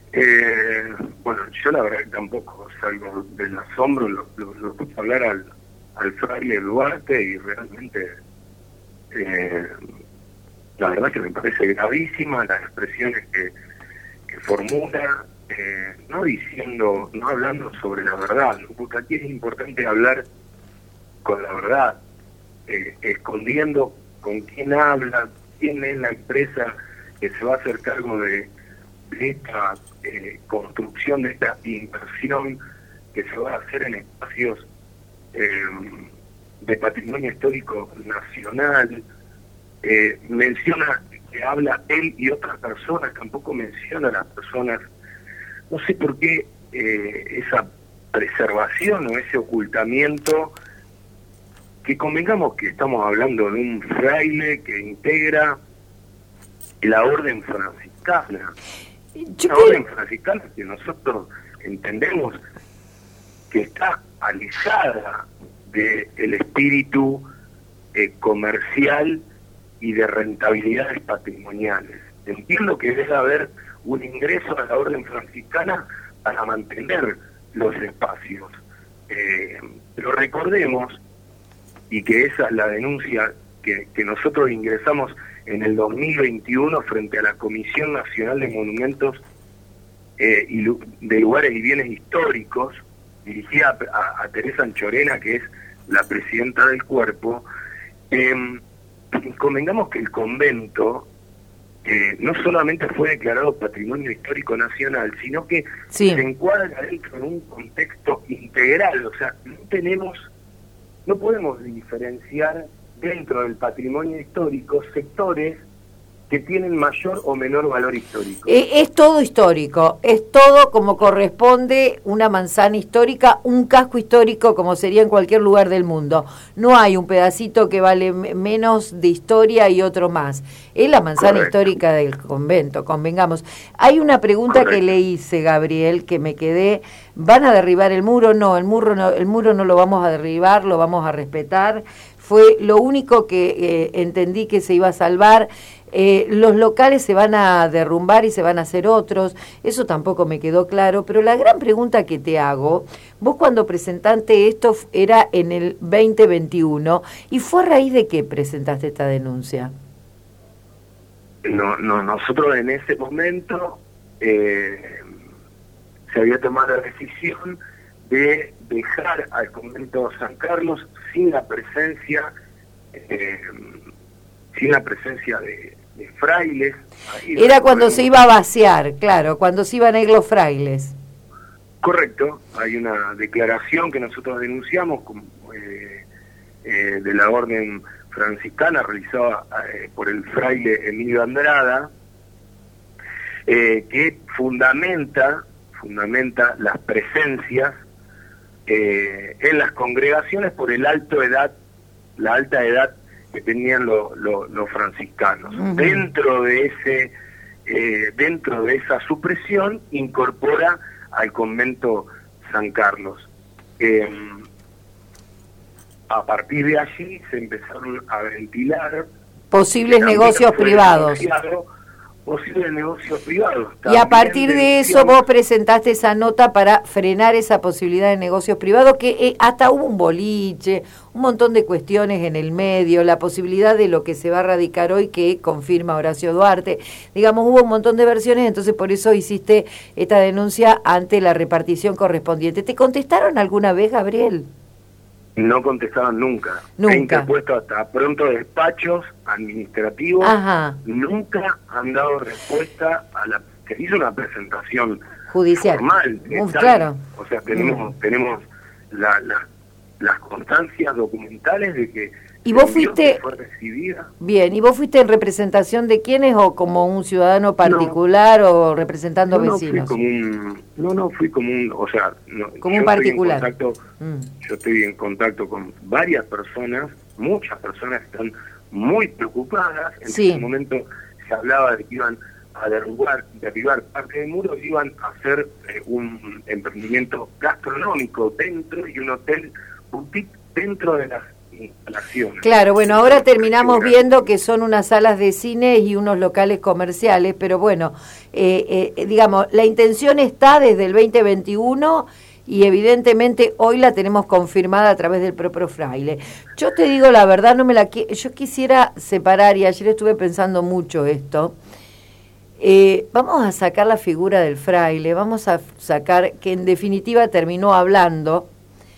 Bueno, yo la verdad que tampoco salgo del asombro, lo escucho hablar al fraile Duarte y realmente la verdad que me parece gravísima las expresiones que formula, no hablando sobre la verdad, ¿no? Porque aquí es importante hablar con la verdad, escondiendo con quién habla, quién es la empresa que se va a hacer cargo de esta construcción, de esta inversión que se va a hacer en espacios de patrimonio histórico nacional. Menciona que habla él y otras personas, tampoco menciona a las personas. No sé por qué esa preservación o ese ocultamiento, que convengamos que estamos hablando de un fraile que integra la orden franciscana. La orden franciscana que nosotros entendemos que está alejada del espíritu comercial y de rentabilidades patrimoniales. Entiendo que debe haber un ingreso a la orden franciscana para mantener los espacios. Pero recordemos, y que esa es la denuncia que nosotros ingresamos en el 2021 frente a la Comisión Nacional de Monumentos de Lugares y Bienes Históricos, dirigida a Teresa Anchorena, que es la presidenta del cuerpo. Convengamos que el convento no solamente fue declarado Patrimonio Histórico Nacional, sino que se encuadra dentro de un contexto integral. O sea, no podemos diferenciar dentro del patrimonio histórico sectores que tienen mayor o menor valor histórico. Es todo histórico, es todo como corresponde una manzana histórica, un casco histórico como sería en cualquier lugar del mundo. No hay un pedacito que vale menos de historia y otro más. Es la manzana histórica del convento, convengamos. Hay una pregunta que le hice, Gabriel, que me quedé. ¿Van a derribar el muro? No, el muro no lo vamos a derribar, lo vamos a respetar. Fue lo único que entendí que se iba a salvar. Los locales se van a derrumbar y se van a hacer otros, eso tampoco me quedó claro, pero la gran pregunta que te hago, vos cuando presentaste esto era en el 2021, ¿y fue a raíz de qué presentaste esta denuncia? No, nosotros en ese momento se había tomado la decisión de dejar al convento San Carlos sin la presencia de frailes. Era cuando se iba a vaciar, claro, cuando se iban a ir los frailes. Correcto, hay una declaración que nosotros denunciamos de la orden franciscana realizada por el fraile Emilio Andrada, que fundamenta las presencias en las congregaciones por la alta edad que tenían los franciscanos. Uh-huh. Dentro de esa supresión incorpora al convento San Carlos. A partir de allí se empezaron a ventilar posibles negocios privados. Posibles negocios privados. Y a partir de eso vos presentaste esa nota para frenar esa posibilidad de negocios privados, que hasta hubo un boliche, un montón de cuestiones en el medio, la posibilidad de lo que se va a radicar hoy que confirma Horacio Duarte. Digamos, hubo un montón de versiones, entonces por eso hiciste esta denuncia ante la repartición correspondiente. ¿Te contestaron alguna vez, Gabriel? No contestaban nunca. He interpuesto hasta pronto despachos administrativos. Ajá. Nunca han dado respuesta a la que hizo una presentación judicial formal. Claro. O sea, tenemos las constancias documentales de que ¿y vos fuiste fue recibida. Bien, ¿y vos fuiste en representación de quiénes o como un ciudadano particular o representando vecinos? Fui como un, o sea, como un particular. Yo estoy en contacto con varias personas, muchas personas que están muy preocupadas. En ese momento se hablaba de que iban a derribar parte del muro, iban a hacer un emprendimiento gastronómico dentro y un hotel boutique dentro de las instalaciones. Claro, bueno, ahora terminamos viendo que son unas salas de cine y unos locales comerciales, pero bueno, digamos, la intención está desde el 2021 y evidentemente hoy la tenemos confirmada a través del propio Fraile. Yo te digo la verdad, yo quisiera separar, y ayer estuve pensando mucho esto. Vamos a sacar la figura del fraile, vamos a sacar, que en definitiva terminó hablando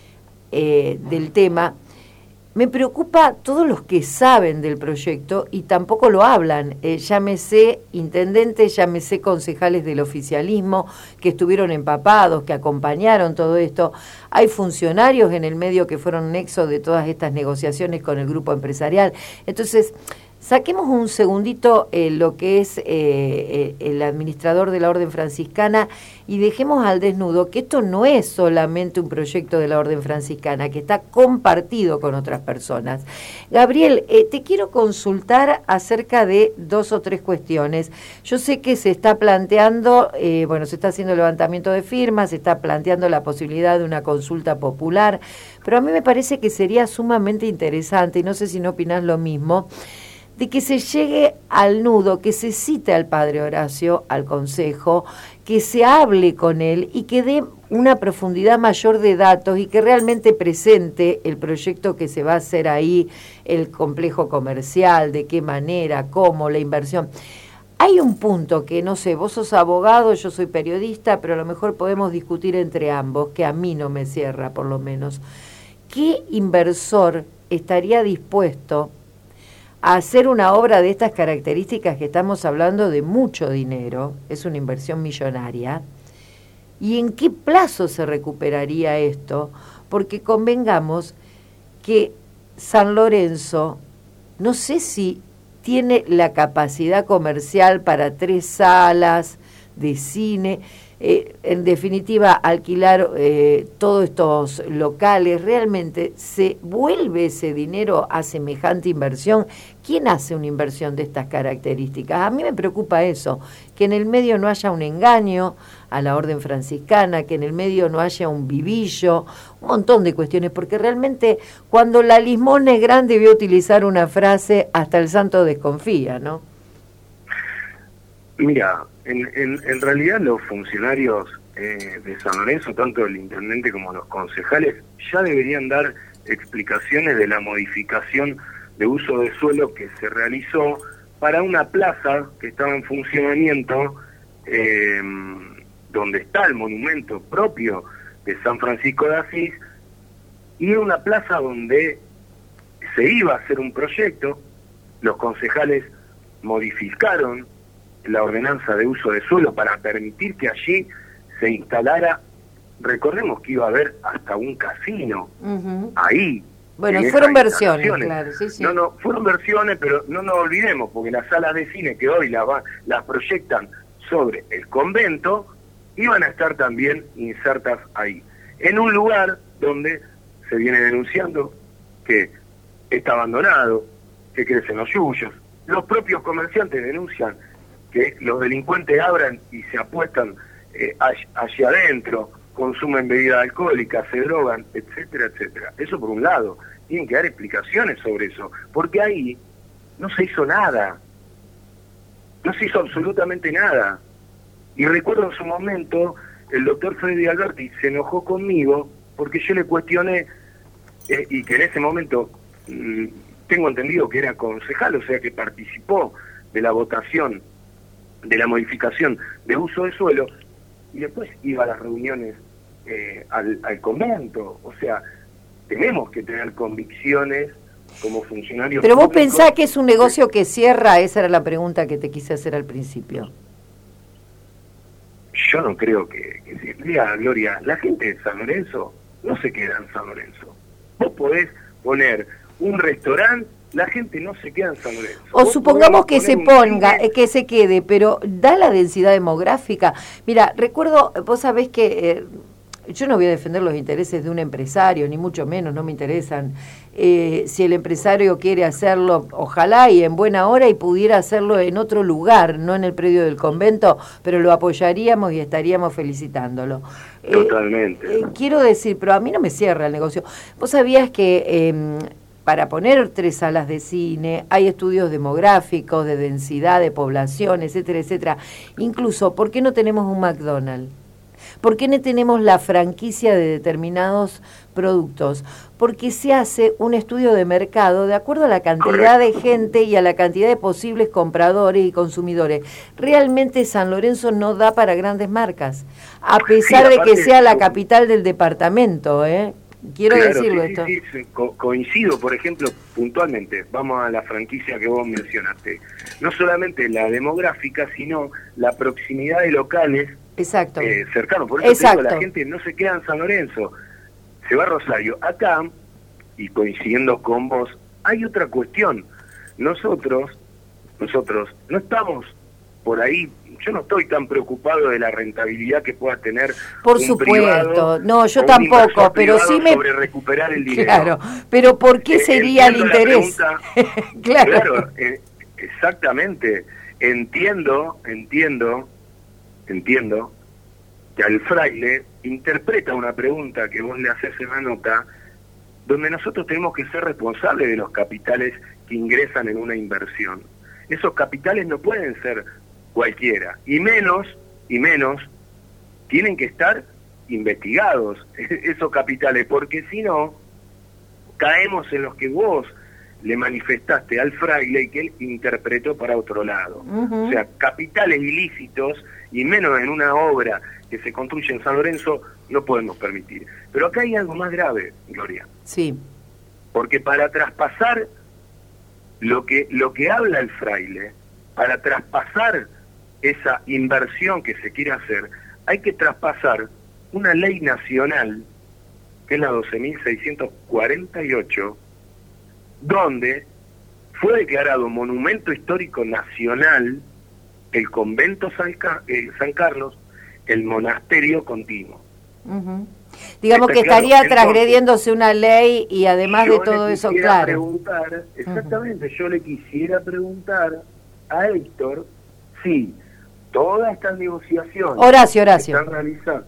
del tema. Me preocupa todos los que saben del proyecto y tampoco lo hablan. Llámese intendentes, llámese concejales del oficialismo que estuvieron empapados, que acompañaron todo esto. Hay funcionarios en el medio que fueron nexo de todas estas negociaciones con el grupo empresarial. Entonces, saquemos un segundito lo que es el administrador de la Orden Franciscana y dejemos al desnudo que esto no es solamente un proyecto de la Orden Franciscana, que está compartido con otras personas. Gabriel, te quiero consultar acerca de 2 o 3 cuestiones. Yo sé que se está planteando, se está haciendo levantamiento de firmas, se está planteando la posibilidad de una consulta popular, pero a mí me parece que sería sumamente interesante, y no sé si no opinás lo mismo, de que se llegue al nudo, que se cite al padre Horacio, al consejo, que se hable con él y que dé una profundidad mayor de datos y que realmente presente el proyecto que se va a hacer ahí, el complejo comercial, de qué manera, cómo, la inversión. Hay un punto que, no sé, vos sos abogado, yo soy periodista, pero a lo mejor podemos discutir entre ambos, que a mí no me cierra por lo menos. ¿Qué inversor estaría dispuesto a hacer una obra de estas características, que estamos hablando de mucho dinero, es una inversión millonaria, y en qué plazo se recuperaría esto? Porque convengamos que San Lorenzo, no sé si tiene la capacidad comercial para 3 salas de cine, en definitiva alquilar todos estos locales. ¿Realmente se vuelve ese dinero a semejante inversión? ¿Quién hace una inversión de estas características? A mí me preocupa eso, que en el medio no haya un engaño a la Orden Franciscana, que en el medio no haya un vivillo, un montón de cuestiones, porque realmente cuando la limosna es grande, voy a utilizar una frase, hasta el santo desconfía, ¿no? Mira, en realidad los funcionarios de San Lorenzo, tanto el intendente como los concejales, ya deberían dar explicaciones de la modificación de uso de suelo que se realizó para una plaza que estaba en funcionamiento, donde está el monumento propio de San Francisco de Asís, y era una plaza donde se iba a hacer un proyecto. Los concejales modificaron la ordenanza de uso de suelo para permitir que allí se instalara, recordemos que iba a haber hasta un casino ahí. Bueno, fueron versiones, claro, sí. No, fueron versiones, pero no nos olvidemos, porque las salas de cine que hoy las proyectan sobre el convento, iban a estar también insertas ahí, en un lugar donde se viene denunciando que está abandonado, que crecen los yuyos. Los propios comerciantes denuncian que los delincuentes abran y se apuestan hacia adentro, consumen bebidas alcohólicas, se drogan, etcétera, etcétera. Eso por un lado. Tienen que dar explicaciones sobre eso, porque ahí no se hizo nada. No se hizo absolutamente nada. Y recuerdo en su momento, el doctor Freddy Alberti se enojó conmigo porque yo le cuestioné, y que en ese momento tengo entendido que era concejal, o sea que participó de la votación de la modificación de uso de suelo, y después iba a las reuniones al convento. O sea, tenemos que tener convicciones como funcionarios. Pero vos pensás que es un negocio que cierra. Esa era la pregunta que te quise hacer al principio. Yo no creo que mira, Gloria, la gente de San Lorenzo no se queda en San Lorenzo. Vos podés poner un restaurante, la gente no se queda en San Lorenzo. O supongamos que se ponga, que se quede, pero da la densidad demográfica. Mira, recuerdo, vos sabés que yo no voy a defender los intereses de un empresario, ni mucho menos, no me interesan. Si el empresario quiere hacerlo, ojalá y en buena hora, y pudiera hacerlo en otro lugar, no en el predio del convento, pero lo apoyaríamos y estaríamos felicitándolo. Totalmente. Quiero decir, pero a mí no me cierra el negocio. Vos sabías que para poner 3 salas de cine, hay estudios demográficos, de densidad de población, etcétera, etcétera. Incluso, ¿por qué no tenemos un McDonald's? ¿Por qué no tenemos la franquicia de determinados productos? Porque se hace un estudio de mercado de acuerdo a la cantidad de gente y a la cantidad de posibles compradores y consumidores. Realmente San Lorenzo no da para grandes marcas, a pesar de que sea la capital del departamento, ¿eh? Quiero decirlo esto. Sí, coincido, por ejemplo, puntualmente, vamos a la franquicia que vos mencionaste. No solamente la demográfica, sino la proximidad de locales. Exacto. Cercanos. Por eso te digo, la gente no se queda en San Lorenzo, se va a Rosario. Acá, y coincidiendo con vos, hay otra cuestión. Nosotros no estamos por ahí. Yo no estoy tan preocupado de la rentabilidad que pueda tener por un supuesto, privado, no, yo tampoco, pero sí me sobre recuperar el dinero. Claro, pero ¿por qué sería el interés? Claro, exactamente. Entiendo que al fraile interpreta una pregunta que vos le haces en la nota, donde nosotros tenemos que ser responsables de los capitales que ingresan en una inversión. Esos capitales no pueden ser cualquiera, y menos tienen que estar investigados esos capitales, porque si no caemos en los que vos le manifestaste al fraile y que él interpretó para otro lado. O sea, capitales ilícitos, y menos en una obra que se construye en San Lorenzo, no podemos permitir. Pero acá hay algo más grave, Gloria. Sí. Porque para traspasar lo que habla el fraile, para traspasar esa inversión que se quiere hacer, hay que traspasar una ley nacional, que es la 12.648, donde fue declarado Monumento Histórico Nacional el convento San Carlos, el monasterio continuo. Digamos que estaría transgrediéndose una ley y además de todo eso, claro. Exactamente, yo le quisiera preguntar a Héctor si todas estas negociaciones Horacio. que están realizando,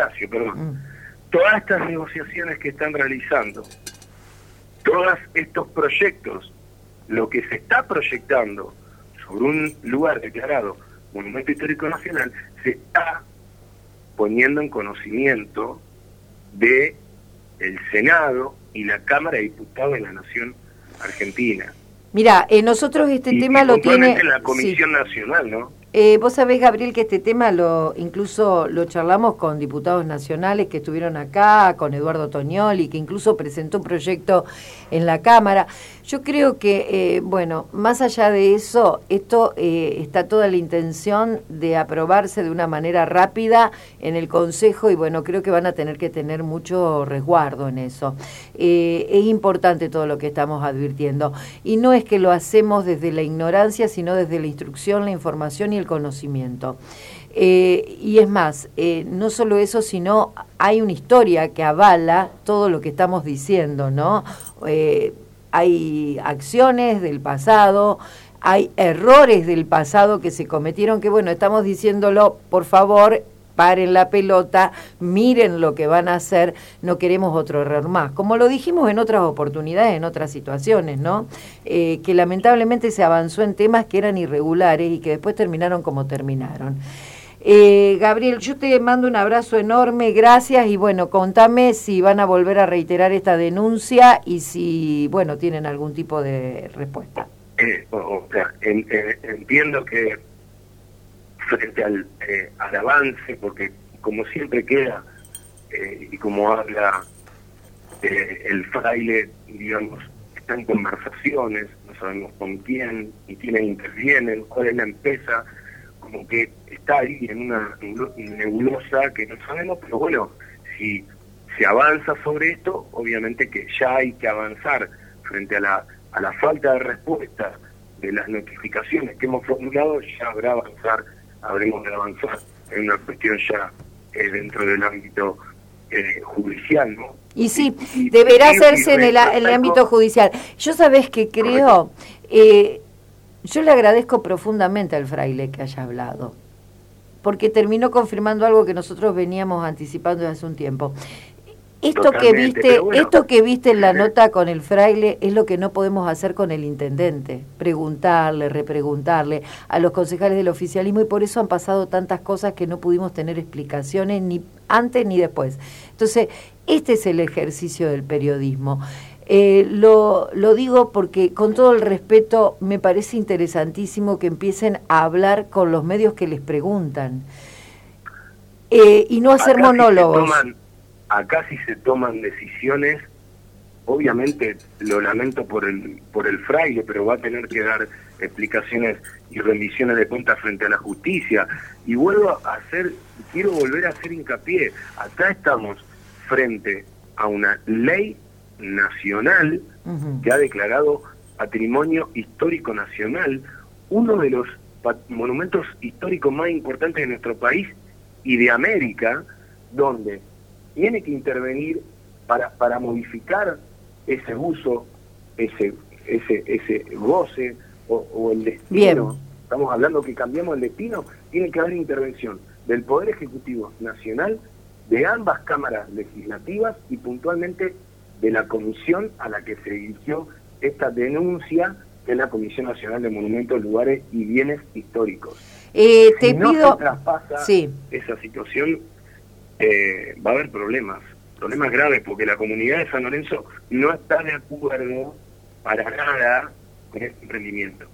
todas estas negociaciones que están realizando, todos estos proyectos, lo que se está proyectando sobre un lugar declarado Monumento Histórico Nacional, se está poniendo en conocimiento de el Senado y la Cámara de Diputados de la Nación Argentina. Mira, nosotros este tema lo tiene la Comisión Nacional, ¿no? Vos sabés, Gabriel, que este tema incluso lo charlamos con diputados nacionales que estuvieron acá, con Eduardo Tognoli, que incluso presentó un proyecto en la Cámara. Yo creo que, más allá de eso, esto está toda la intención de aprobarse de una manera rápida en el Consejo y, creo que van a tener que tener mucho resguardo en eso. Es importante todo lo que estamos advirtiendo. Y no es que lo hacemos desde la ignorancia, sino desde la instrucción, la información y el conocimiento. Y es más, no solo eso, sino hay una historia que avala todo lo que estamos diciendo, ¿no? Hay acciones del pasado, hay errores del pasado que se cometieron, que estamos diciéndolo, por favor, paren la pelota, miren lo que van a hacer, no queremos otro error más. Como lo dijimos en otras oportunidades, en otras situaciones, ¿no? Que lamentablemente se avanzó en temas que eran irregulares y que después terminaron como terminaron. Gabriel, yo te mando un abrazo enorme, gracias, y contame si van a volver a reiterar esta denuncia y si, tienen algún tipo de respuesta. Entiendo que frente al avance, porque como siempre queda, y como habla el fraile, digamos, está en conversaciones, no sabemos con quién, y quiénes intervienen, cuál es la empresa, como que está ahí en una nebulosa que no sabemos, pero si se avanza sobre esto, obviamente que ya hay que avanzar frente a la falta de respuesta de las notificaciones que hemos formulado, ya habremos de avanzar en una cuestión ya dentro del ámbito judicial, ¿no? Y sí, deberá hacerse en el ámbito judicial. Yo sabés que creo, yo le agradezco profundamente al fraile que haya hablado, porque terminó confirmando algo que nosotros veníamos anticipando desde hace un tiempo. Esto que viste en la nota con el fraile es lo que no podemos hacer con el intendente, preguntarle, repreguntarle a los concejales del oficialismo, y por eso han pasado tantas cosas que no pudimos tener explicaciones ni antes ni después. Entonces, este es el ejercicio del periodismo. Lo digo porque, con todo el respeto, me parece interesantísimo que empiecen a hablar con los medios que les preguntan, y no hacer monólogos. Acá sí se toman decisiones, obviamente lo lamento por el fraile, pero va a tener que dar explicaciones y rendiciones de cuentas frente a la justicia. Y quiero volver a hacer hincapié, acá estamos frente a una ley nacional que ha declarado patrimonio histórico nacional, uno de los monumentos históricos más importantes de nuestro país y de América, donde tiene que intervenir para modificar ese uso, ese goce o el destino. Bien. Estamos hablando que cambiamos el destino, tiene que haber intervención del Poder Ejecutivo Nacional, de ambas cámaras legislativas y puntualmente de la comisión a la que se dirigió esta denuncia, que es la Comisión Nacional de Monumentos, Lugares y Bienes Históricos. Si no se traspasa esa situación, va a haber problemas graves, porque la comunidad de San Lorenzo no está de acuerdo para nada con este emprendimiento.